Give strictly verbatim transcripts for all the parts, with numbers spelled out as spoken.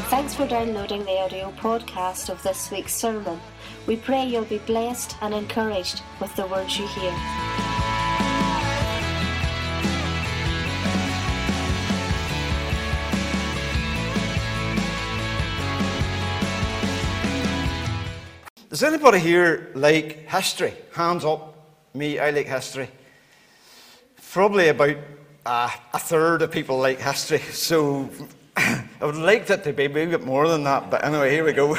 Thanks for downloading the audio podcast of this week's sermon. We pray you'll be blessed and encouraged with the words you hear. Does anybody here like history? Hands up. Me, I like history. Probably about uh, a third of people like history, so I would like it to be maybe a bit more than that, but anyway, here we go.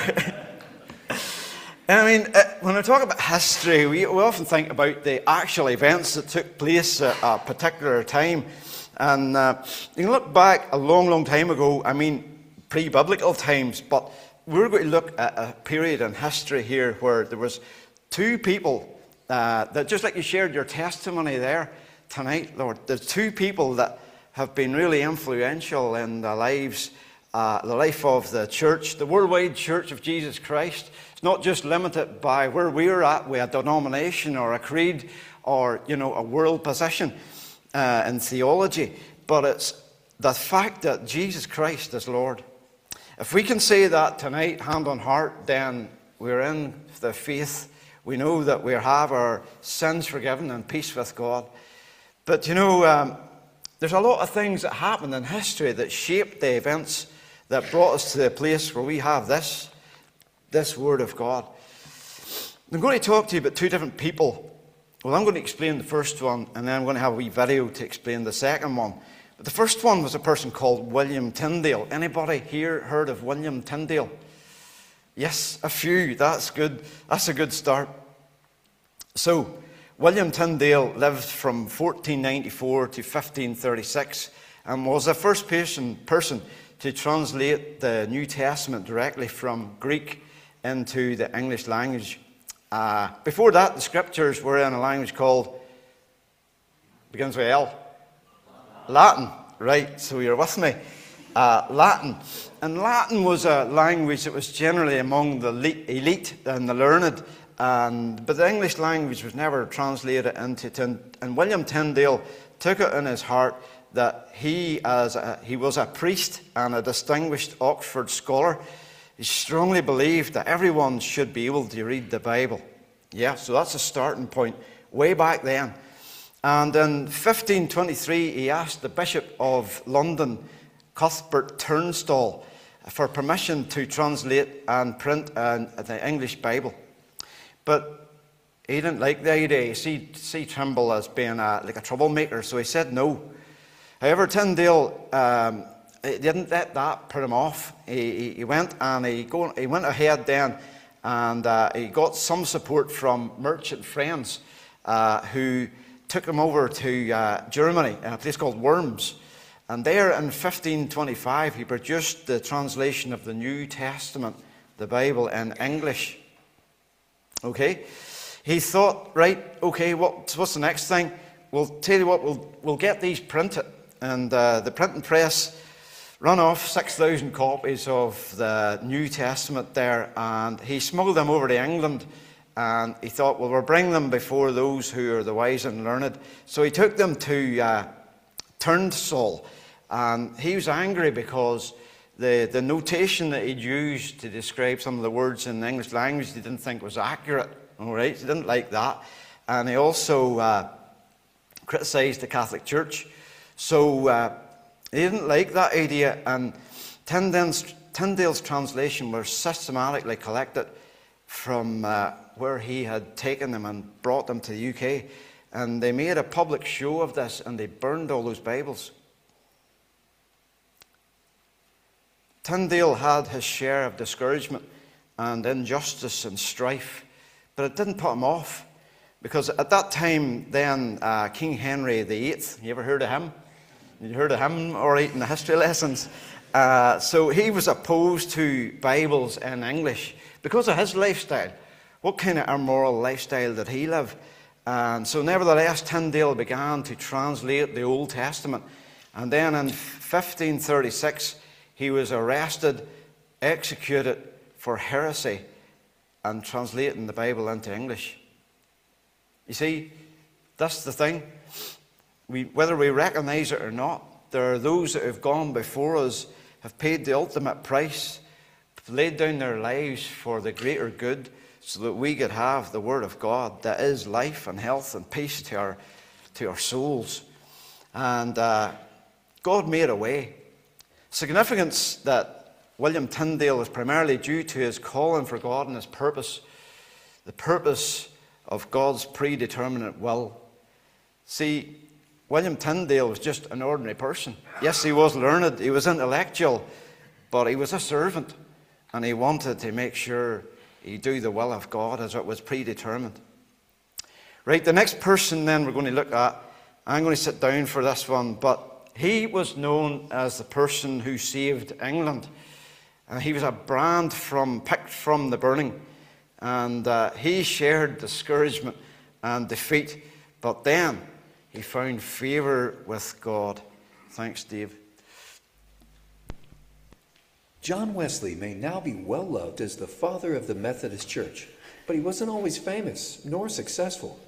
I mean, uh, when we talk about history, we, we often think about the actual events that took place at a particular time. And uh, you can look back a long, long time ago, I mean, pre-biblical times, but we're going to look at a period in history here where there was two people uh, that, just like you shared your testimony there tonight, Lord, there's two people that have been really influential in the lives, uh, the life of the church, the worldwide Church of Jesus Christ. It's not just limited by where we're at with a denomination or a creed or, you know, a world position uh, in theology, but it's the fact that Jesus Christ is Lord. If we can say that tonight, hand on heart, then we're in the faith. We know that we have our sins forgiven and peace with God. But, you know, um, there's a lot of things that happened in history that shaped the events that brought us to the place where we have this, this Word of God. I'm going to talk to you about two different people. Well, I'm going to explain the first one, and then I'm going to have a wee video to explain the second one. But the first one was a person called William Tyndale. Anybody here heard of William Tyndale? Yes, a few. That's good. That's a good start. So, William Tyndale lived from fourteen ninety-four to fifteen thirty-six and was the first person, person to translate the New Testament directly from Greek into the English language. Uh, before that, the scriptures were in a language called, begins with L, Latin. Right, so you're with me. Uh, Latin. And Latin was a language that was generally among the elite and the learned. And, but the English language was never translated into it. And William Tyndale took it in his heart that he, as a, he was a priest and a distinguished Oxford scholar. He strongly believed that everyone should be able to read the Bible. Yeah, so that's a starting point way back then. And in fifteen twenty-three, he asked the Bishop of London, Cuthbert Tunstall, for permission to translate and print uh, the English Bible. But he didn't like the idea. He see, see Trimble as being a, like a troublemaker, so he said no. However, Tyndale um, he didn't let that put him off. He, he went and he, go, he went ahead then, and uh, he got some support from merchant friends uh, who took him over to uh, Germany in a place called Worms. And there in fifteen twenty-five, he produced the translation of the New Testament, the Bible, in English. Okay, he thought, right, okay, what, what's the next thing? We'll tell you what, we'll, we'll get these printed. And uh, the printing press run off six thousand copies of the New Testament there, and he smuggled them over to England, and he thought, well, we'll bring them before those who are the wise and learned. So he took them to uh, Tunstall, and he was angry because The, the notation that he'd used to describe some of the words in the English language he didn't think was accurate. All right, he didn't like that. And he also uh, criticised the Catholic Church. So uh, he didn't like that idea. And Tyndale's, Tyndale's translation was systematically collected from uh, where he had taken them and brought them to the U K. And they made a public show of this, and they burned all those Bibles. Tyndale had his share of discouragement and injustice and strife, but it didn't put him off, because at that time then uh, King Henry the Eighth, you ever heard of him? You heard of him all right in the history lessons? Uh, so he was opposed to Bibles in English because of his lifestyle. What kind of immoral lifestyle did he live? And so nevertheless, Tyndale began to translate the Old Testament. And then in fifteen thirty-six, he was arrested, executed for heresy and translating the Bible into English. You see, that's the thing. We, whether we recognize it or not, there are those that have gone before us have paid the ultimate price, laid down their lives for the greater good, so that we could have the Word of God that is life and health and peace to our, to our souls. And uh, God made a way. Significance that William Tyndale is primarily due to his calling for God and his purpose, the purpose of God's predeterminate will. See, William Tyndale was just an ordinary person. Yes, he was learned, he was intellectual, but he was a servant, and he wanted to make sure he do the will of God as it was predetermined. Right, the next person then we're going to look at, I'm going to sit down for this one, but he was known as the person who saved England. Uh, he was a brand from picked from the burning, and uh, he shared discouragement and defeat, but then he found favour with God. Thanks, Dave. John Wesley may now be well loved as the father of the Methodist Church, but he wasn't always famous nor successful.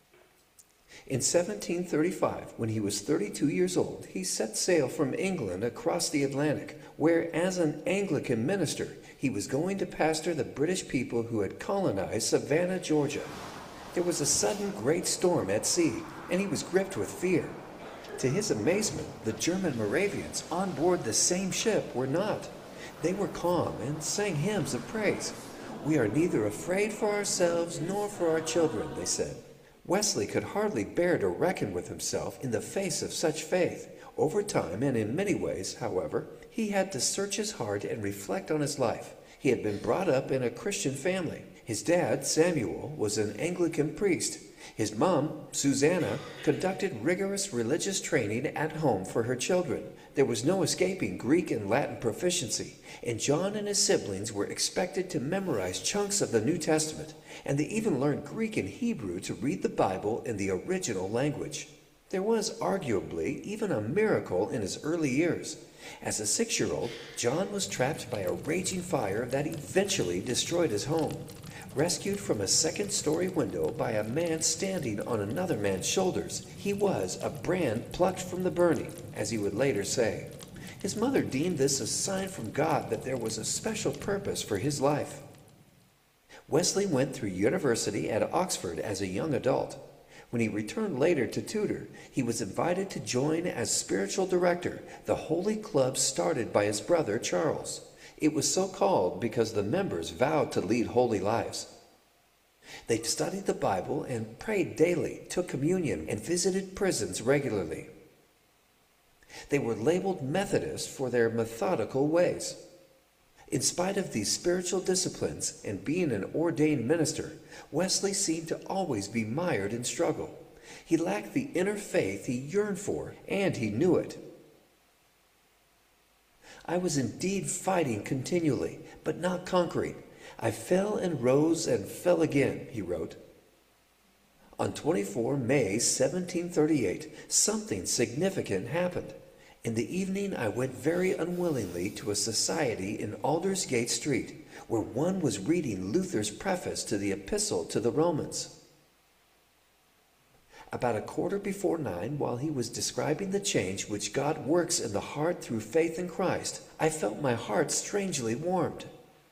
In seventeen thirty-five, when he was thirty-two years old, he set sail from England across the Atlantic, where as an Anglican minister, he was going to pastor the British people who had colonized Savannah, Georgia. There was a sudden great storm at sea, and he was gripped with fear. To his amazement, the German Moravians on board the same ship were not. They were calm and sang hymns of praise. "We are neither afraid for ourselves nor for our children," they said. Wesley could hardly bear to reckon with himself in the face of such faith. Over time, and in many ways, however, he had to search his heart and reflect on his life. He had been brought up in a Christian family. His dad, Samuel, was an Anglican priest. His mom, Susanna, conducted rigorous religious training at home for her children. There was no escaping Greek and Latin proficiency, and John and his siblings were expected to memorize chunks of the New Testament, and they even learned Greek and Hebrew to read the Bible in the original language. There was arguably even a miracle in his early years. As a six-year-old, John was trapped by a raging fire that eventually destroyed his home. Rescued from a second-story window by a man standing on another man's shoulders, he was a brand plucked from the burning, as he would later say. His mother deemed this a sign from God that there was a special purpose for his life. Wesley went through university at Oxford as a young adult. When he returned later to tutor, he was invited to join as spiritual director the Holy Club started by his brother Charles. It was so called because the members vowed to lead holy lives. They studied the Bible and prayed daily, took communion, and visited prisons regularly. They were labeled Methodists for their methodical ways. In spite of these spiritual disciplines and being an ordained minister, Wesley seemed to always be mired in struggle. He lacked the inner faith he yearned for, and he knew it. "I was indeed fighting continually, but not conquering. I fell and rose and fell again," he wrote. On the twenty-fourth of May, seventeen thirty-eight, something significant happened. In the evening, I went very unwillingly to a society in Aldersgate Street, where one was reading Luther's preface to the Epistle to the Romans. About a quarter before nine, while he was describing the change which God works in the heart through faith in Christ, I felt my heart strangely warmed.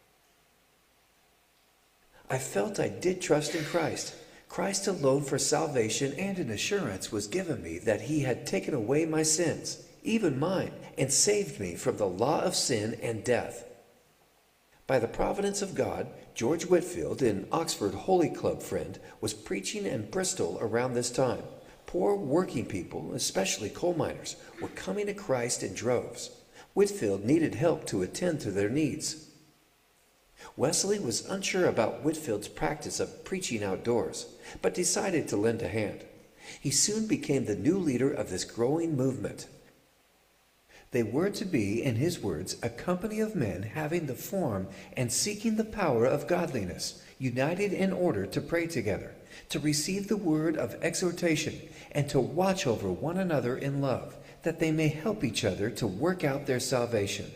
I felt I did trust in Christ. Christ alone for salvation, and an assurance was given me that he had taken away my sins, even mine, and saved me from the law of sin and death. By the providence of God, George Whitefield, an Oxford Holy Club friend, was preaching in Bristol around this time. Poor working people, especially coal miners, were coming to Christ in droves. Whitefield needed help to attend to their needs. Wesley was unsure about Whitefield's practice of preaching outdoors, but decided to lend a hand. He soon became the new leader of this growing movement. They were to be, in his words, a company of men having the form and seeking the power of godliness, united in order to pray together, to receive the word of exhortation, and to watch over one another in love, that they may help each other to work out their salvation.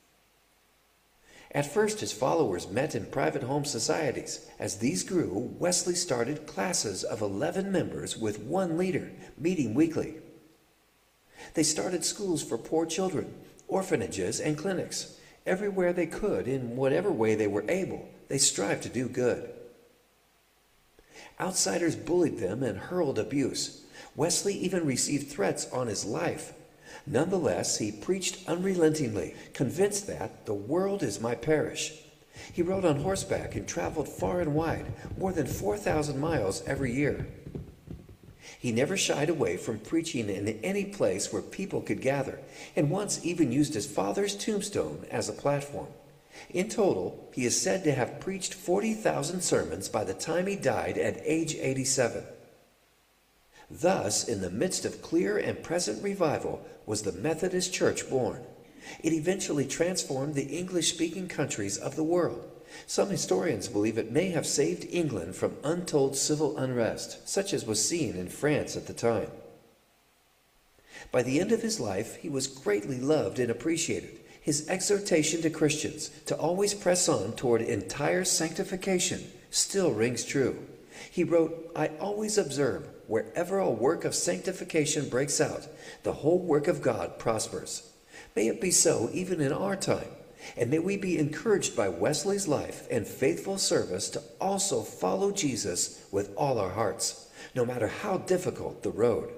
At first, his followers met in private home societies. As these grew, Wesley started classes of eleven members with one leader, meeting weekly. They started schools for poor children, orphanages, and clinics. Everywhere they could, in whatever way they were able, they strived to do good. Outsiders bullied them and hurled abuse. Wesley even received threats on his life. Nonetheless, he preached unrelentingly, convinced that the world is my parish. He rode on horseback and traveled far and wide, more than four thousand miles every year. He never shied away from preaching in any place where people could gather, and once even used his father's tombstone as a platform. In total, he is said to have preached forty thousand sermons by the time he died at age eighty-seven. Thus, in the midst of clear and present revival, was the Methodist Church born. It eventually transformed the English-speaking countries of the world. Some historians believe it may have saved England from untold civil unrest, such as was seen in France at the time. By the end of his life, he was greatly loved and appreciated. His exhortation to Christians to always press on toward entire sanctification still rings true. He wrote, "I always observe, wherever a work of sanctification breaks out, the whole work of God prospers." May it be so even in our time, and may we be encouraged by Wesley's life and faithful service to also follow Jesus with all our hearts, no matter how difficult the road.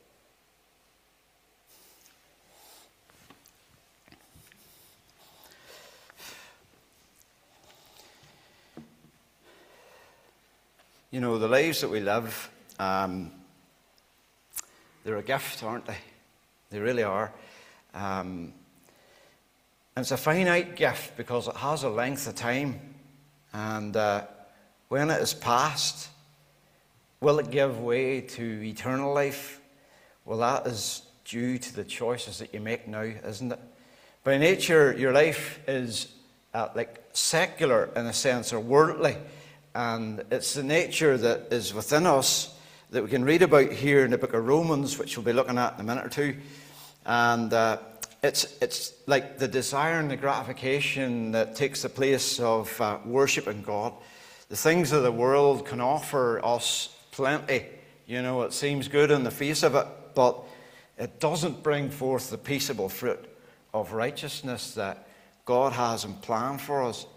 You know, the lives that we live, um, they're a gift, aren't they? They really are. Um, and it's a finite gift because it has a length of time. And uh, when it is past, will it give way to eternal life? Well, that is due to the choices that you make now, isn't it? By nature, your life is uh, like secular in a sense, or worldly. And it's the nature that is within us that we can read about here in the book of Romans, which we'll be looking at in a minute or two. And uh, it's it's like the desire and the gratification that takes the place of uh, worshiping God. The things of the world can offer us plenty. You know, it seems good on the face of it, but it doesn't bring forth the peaceable fruit of righteousness that God has in plan for us.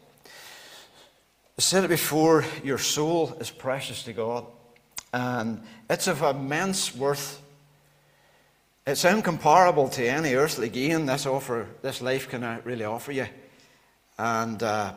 I said it before, your soul is precious to God, and it's of immense worth. It's incomparable to any earthly gain this offer, this life can really offer you. And uh,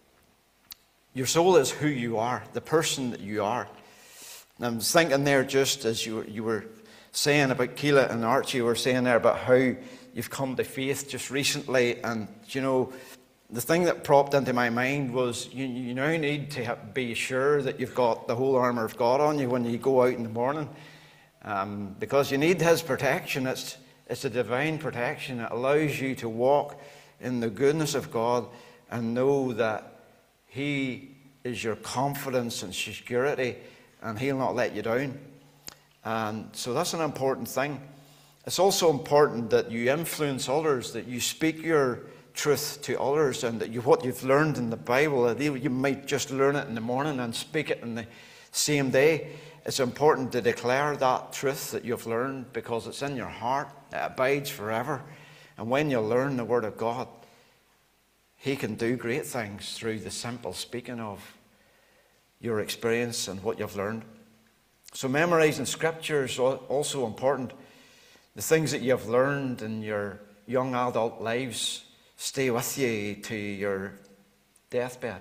your soul is who you are, the person that you are. And I was thinking there, just as you, you were saying about Keela and Archie, were saying there about how you've come to faith just recently, and you know, the thing that propped into my mind was you, you now need to have, be sure that you've got the whole armour of God on you when you go out in the morning. Um, because you need His protection. It's, it's a divine protection. It allows you to walk in the goodness of God and know that He is your confidence and security, and He'll not let you down. And so that's an important thing. It's also important that you influence others, that you speak your truth to others, and that you, what you've learned in the Bible, you might just learn it in the morning and speak it in the same day. It's important to declare that truth that you've learned, because it's in your heart. It abides forever. And when you learn the Word of God, He can do great things through the simple speaking of your experience and what you've learned. So memorizing Scripture is also important. The things that you've learned in your young adult lives stay with you to your deathbed.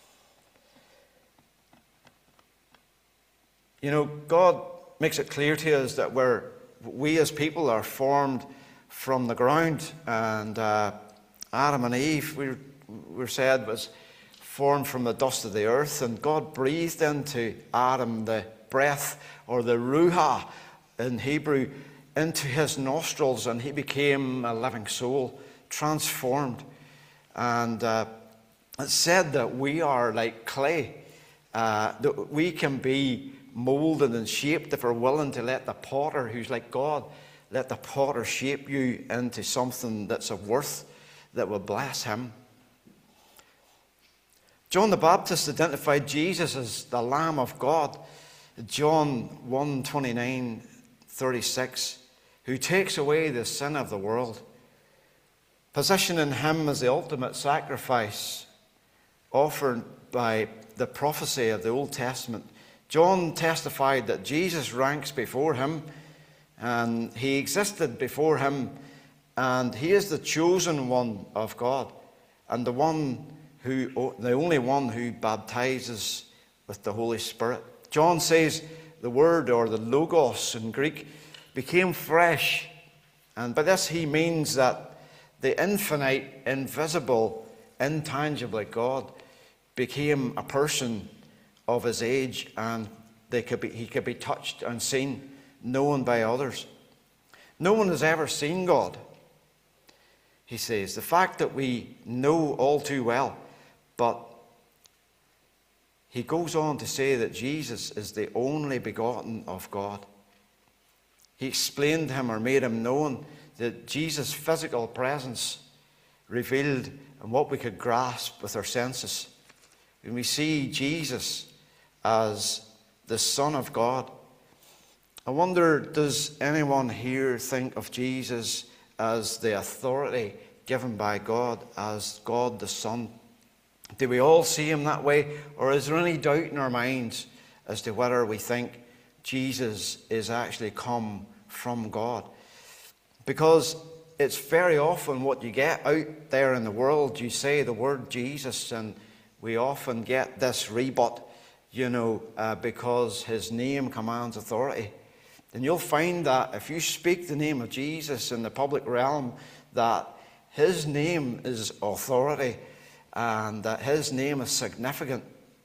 You know, God makes it clear to us that we're, we as people are formed from the ground. And uh, Adam and Eve, we were said, was formed from the dust of the earth. And God breathed into Adam the breath, or the ruha in Hebrew, into his nostrils, and he became a living soul, transformed. And uh, it's said that we are like clay, uh, that we can be molded and shaped if we're willing to let the potter, who's like God, let the potter shape you into something that's of worth, that will bless Him. John the Baptist identified Jesus as the Lamb of God. John one twenty-nine thirty-six, who takes away the sin of the world. positioning him as the ultimate sacrifice offered by the prophecy of the Old Testament. John testified that Jesus ranks before him, and he existed before him, and he is the chosen one of God, and the one who, the only one who baptizes with the Holy Spirit. John says the word, or the logos in Greek, became flesh, and by this he means that the infinite, invisible, intangible God became a person of his age, and they could be, he could be touched and seen, known by others. No one has ever seen God, he says. The fact that we know all too well, but he goes on to say that Jesus is the only begotten of God. He explained him, or made him known, that Jesus' physical presence revealed in what we could grasp with our senses. When we see Jesus as the Son of God, I wonder, does anyone here think of Jesus as the authority given by God, as God the Son? Do we all see him that way? Or is there any doubt in our minds as to whether we think Jesus is actually come from God? Because it's very often what you get out there in the world. You say the word Jesus, and we often get this rebut, you know, uh, because his name commands authority. And you'll find that if you speak the name of Jesus in the public realm, that his name is authority, and that his name is significant.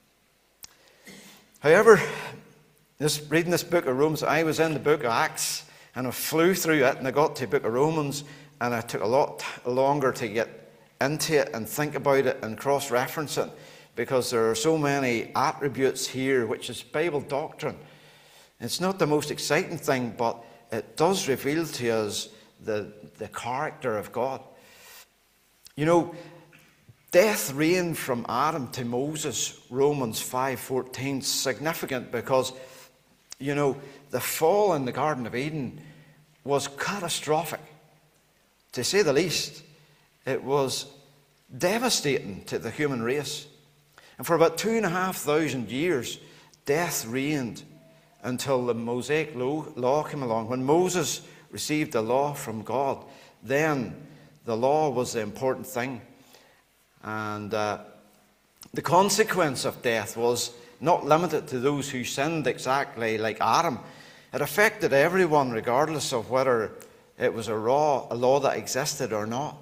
However, this, reading this book of Romans, I was in the book of Acts, and I flew through it, and I got to the book of Romans, and I took a lot longer to get into it and think about it and cross-reference it, because there are so many attributes here, which is Bible doctrine. It's not the most exciting thing, but it does reveal to us the, the character of God. You know, death reigned from Adam to Moses, Romans five fourteen, significant because, you know, the fall in the Garden of Eden was catastrophic, to say the least. It was devastating to the human race. And for about two and a half thousand years, death reigned until the Mosaic law came along. When Moses received the law from God, then the law was the important thing. And uh, the consequence of death was not limited to those who sinned exactly like Adam. It affected everyone, regardless of whether it was a law, a law that existed or not.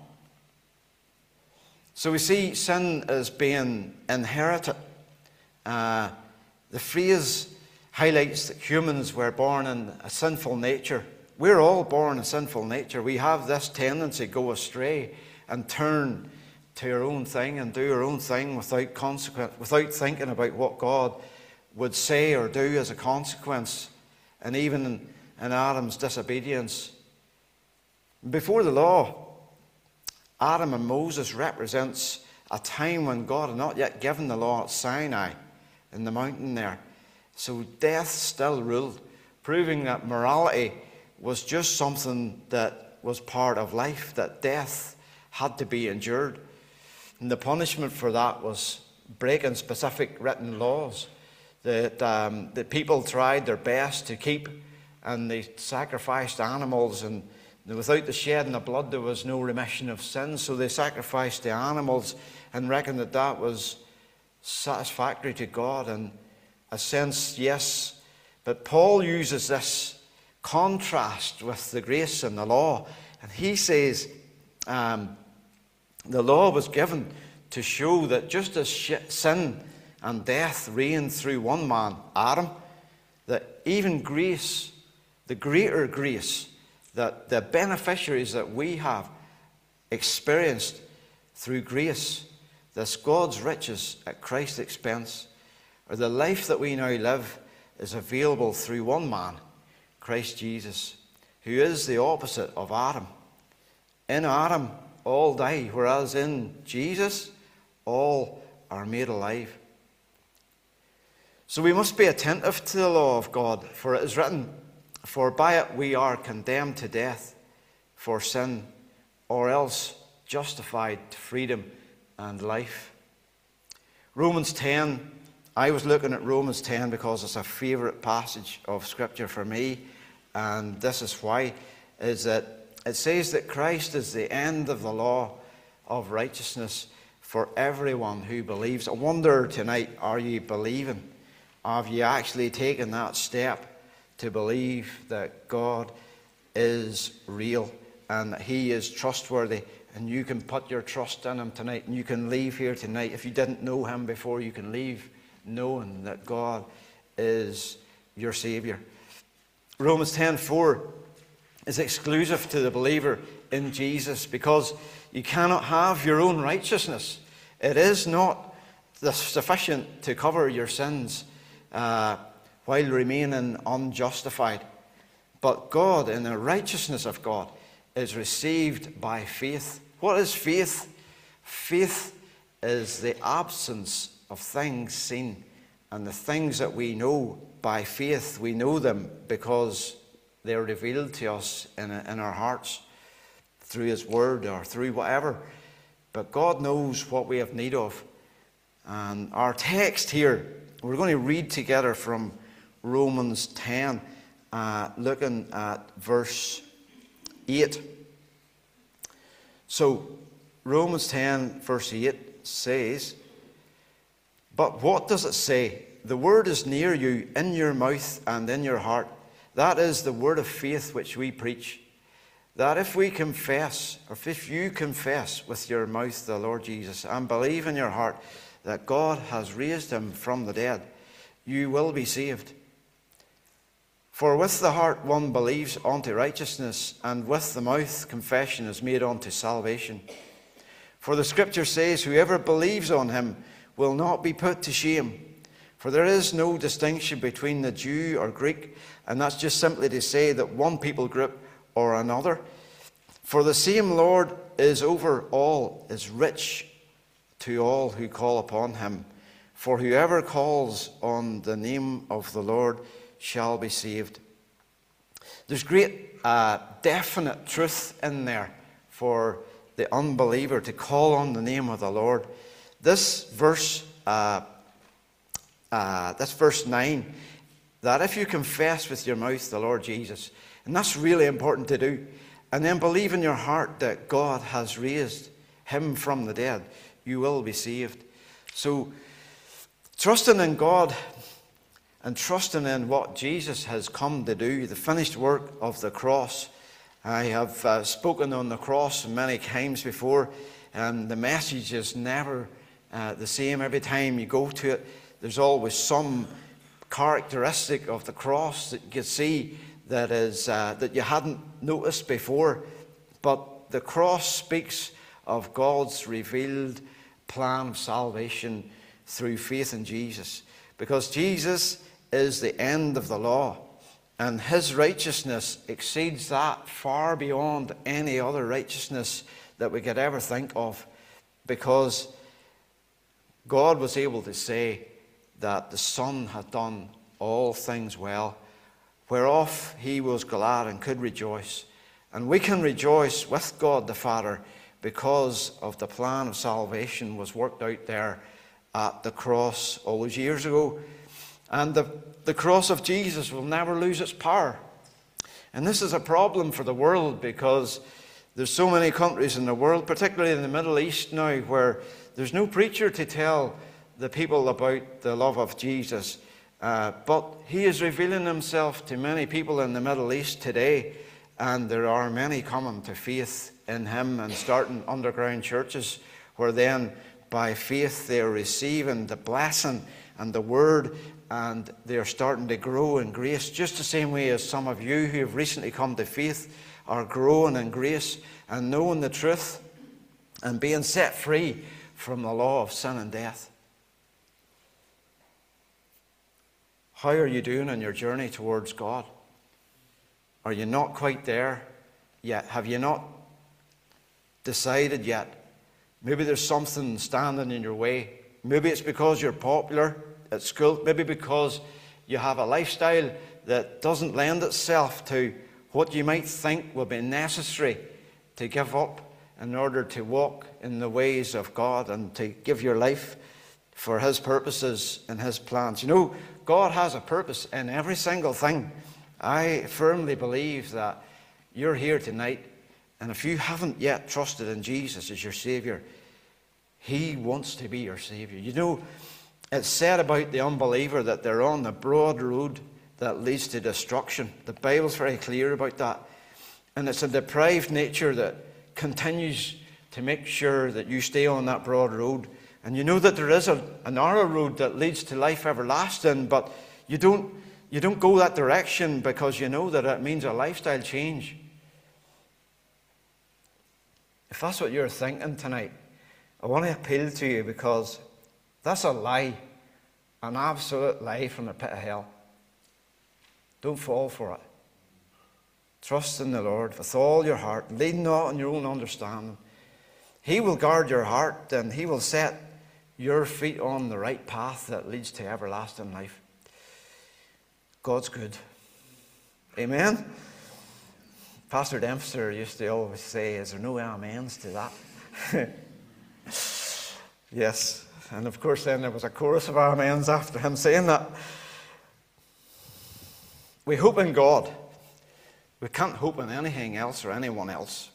So we see sin as being inherited. Uh, the phrase highlights that humans were born in a sinful nature. We're all born in sinful nature. We have this tendency to go astray and turn to our own thing and do our own thing without consequence, without thinking about what God would say or do as a consequence. And even in, in Adam's disobedience, before the law, Adam and Moses represents a time when God had not yet given the law at Sinai in the mountain there. So death still ruled, proving that morality was just something that was part of life, that death had to be endured. And the punishment for that was breaking specific written laws that um, the people tried their best to keep, and they sacrificed animals, and without the shedding of blood there was no remission of sins, so they sacrificed the animals and reckoned that that was satisfactory to God. And a sense, yes, but Paul uses this contrast with the grace and the law, and he says um, the law was given to show that just as sin and death reigned through one man, Adam, that even grace, the greater grace, that the beneficiaries that we have experienced through grace, this God's riches at Christ's expense, or the life that we now live is available through one man, Christ Jesus, who is the opposite of Adam. In Adam, all die, whereas in Jesus, all are made alive. So we must be attentive to the law of God, for it is written, "For by it we are condemned to death for sin, or else justified to freedom and life. Romans ten, I was looking at Romans ten because it's a favourite passage of Scripture for me, and this is why, is that it says that Christ is the end of the law of righteousness for everyone who believes. I wonder tonight, are you believing? Have you actually taken that step to believe that God is real and that He is trustworthy, and you can put your trust in Him tonight, and you can leave here tonight? If you didn't know Him before, you can leave knowing that God is your Saviour. Romans ten four is exclusive to the believer in Jesus, because you cannot have your own righteousness. It is not sufficient to cover your sins uh, while remaining unjustified. But God, in the righteousness of God, is received by faith. What is faith? Faith is the absence of things seen, and the things that we know by faith, we know them because they're revealed to us in, in our hearts through His Word or through whatever. But God knows what we have need of. And our text here, we're going to read together from Romans ten, uh, looking at verse eight. So, Romans ten, verse eight says, "But what does it say? The word is near you, in your mouth and in your heart. That is the word of faith which we preach. That if we confess, or if you confess with your mouth the Lord Jesus, and believe in your heart that God has raised Him from the dead, you will be saved. For with the heart one believes unto righteousness, and with the mouth confession is made unto salvation. For the Scripture says, whoever believes on Him will not be put to shame. For there is no distinction between the Jew or Greek," and that's just simply to say that one people group or another. "For the same Lord is over all, is rich to all who call upon Him. For whoever calls on the name of the Lord shall be saved." There's great uh, definite truth in there for the unbeliever to call on the name of the Lord. This verse, uh, uh, that's verse nine, that if you confess with your mouth the Lord Jesus, and that's really important to do, and then believe in your heart that God has raised Him from the dead, you will be saved. So, trusting in God and trusting in what Jesus has come to do, the finished work of the cross. I have uh, spoken on the cross many times before, and the message is never uh, the same. Every time you go to it, there's always some characteristic of the cross that you can see that is uh, that you hadn't noticed before. But the cross speaks of God's revealed plan of salvation through faith in Jesus, because Jesus is the end of the law, and His righteousness exceeds that far beyond any other righteousness that we could ever think of, because God was able to say that the Son had done all things well, whereof He was glad and could rejoice. And we can rejoice with God the Father because of the plan of salvation was worked out there at the cross all those years ago. And the, the cross of Jesus will never lose its power. And this is a problem for the world, because there's so many countries in the world, particularly in the Middle East now, where there's no preacher to tell the people about the love of Jesus. Uh, but He is revealing Himself to many people in the Middle East today, and there are many coming to faith in Him and starting underground churches where then by faith they are receiving the blessing and the word, and they are starting to grow in grace, just the same way as some of you who have recently come to faith are growing in grace and knowing the truth and being set free from the law of sin and death. How are you doing in your journey towards God? Are you not quite there yet? Have you not decided yet? Maybe there's something standing in your way. Maybe it's because you're popular at school. Maybe because you have a lifestyle that doesn't lend itself to what you might think will be necessary to give up in order to walk in the ways of God and to give your life for His purposes and His plans. You know, God has a purpose in every single thing. I firmly believe that you're here tonight, and if you haven't yet trusted in Jesus as your Saviour, He wants to be your Saviour. You know, it's said about the unbeliever that they're on the broad road that leads to destruction. The Bible's very clear about that. And it's a deprived nature that continues to make sure that you stay on that broad road. And you know that there is a, a narrow road that leads to life everlasting, but you don't, you don't go that direction because you know that it means a lifestyle change. If that's what you're thinking tonight, I want to appeal to you, because that's a lie, an absolute lie from the pit of hell. Don't fall for it. Trust in the Lord with all your heart. Lean not on your own understanding. He will guard your heart, and He will set your feet on the right path that leads to everlasting life. God's good. Amen? Pastor Dempster used to always say, is there no amens to that? Yes. And of course then there was a chorus of amens after him saying that. We hope in God. We can't hope in anything else or anyone else.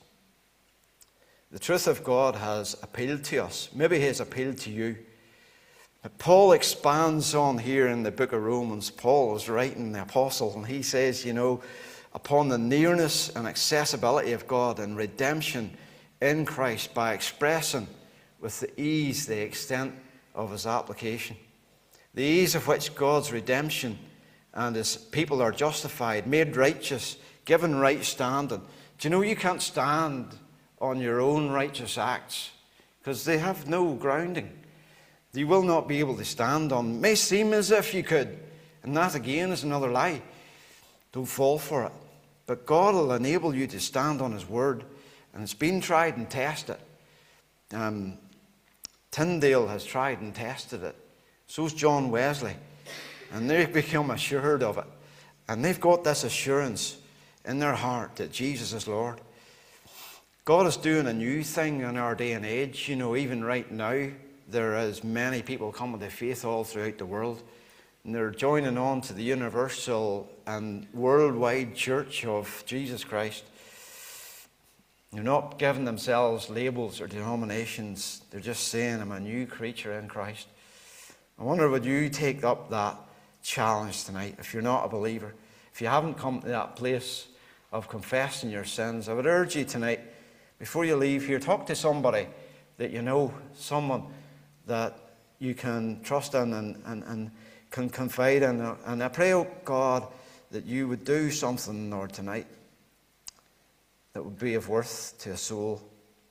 The truth of God has appealed to us. Maybe He has appealed to you. But Paul expands on here in the book of Romans. Paul was writing, the apostle, and he says, you know, upon the nearness and accessibility of God and redemption in Christ by expressing with the ease the extent of His application. The ease of which God's redemption and His people are justified, made righteous, given right standing. Do you know you can't stand on your own righteous acts because they have no grounding? You will not be able to stand on. It may seem as if you could, and that again is another lie. Don't fall for it. But God will enable you to stand on His word, and it's been tried and tested. Um, Tyndale has tried and tested it. So's John Wesley. And they've become assured of it. And they've got this assurance in their heart that Jesus is Lord. God is doing a new thing in our day and age. You know, even right now, there is many people coming to faith all throughout the world. And they're joining on to the universal and worldwide church of Jesus Christ. They're not giving themselves labels or denominations. They're just saying, I'm a new creature in Christ. I wonder, would you take up that challenge tonight if you're not a believer? If you haven't come to that place of confessing your sins, I would urge you tonight, before you leave here, talk to somebody that you know, someone that you can trust in and, and, and can confide in. And I pray, oh God, that you would do something, Lord, tonight that would be of worth to a soul.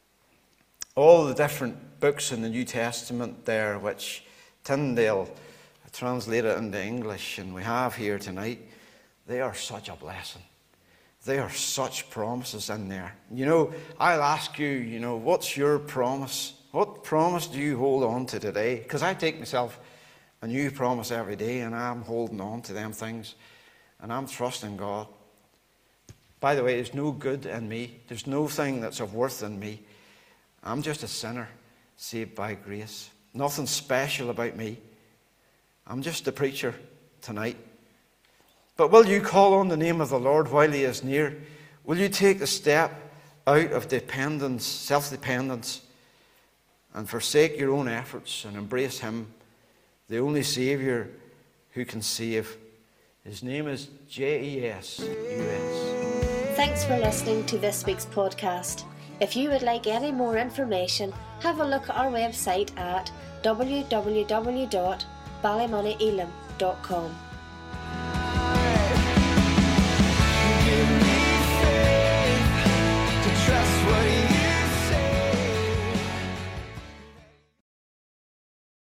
All the different books in the New Testament there, which Tyndale translated into English and we have here tonight, they are such a blessing. They are such promises in there. You know, I'll ask you, you know, what's your promise? What promise do you hold on to today? Because I take myself a new promise every day, and I'm holding on to them things, and I'm trusting God. By the way, there's no good in me. There's no thing that's of worth in me. I'm just a sinner saved by grace. Nothing special about me. I'm just a preacher tonight. But will you call on the name of the Lord while He is near? Will you take the step out of dependence, self-dependence, and forsake your own efforts and embrace Him, the only Saviour who can save? His name is J E S U S. Thanks for listening to this week's podcast. If you would like any more information, have a look at our website at w w w dot ballymoney elim dot com.